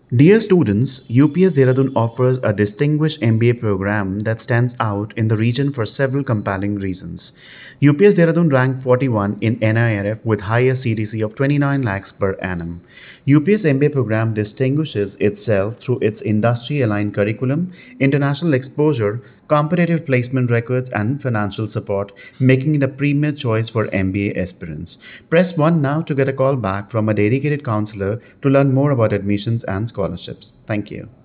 Dear students, UPS Dehradun offers a distinguished MBA program that stands out in the region for several compelling reasons. UPS Dehradun ranked 41 in NIRF with highest CTC of 29 lakhs per annum. UPS MBA program distinguishes itself through its industry-aligned curriculum, international exposure, competitive placement records, and financial support, making it a premier choice for MBA aspirants. Press 1 now to get a call back from a dedicated counselor to learn more about admissions and scholarships. Thank you.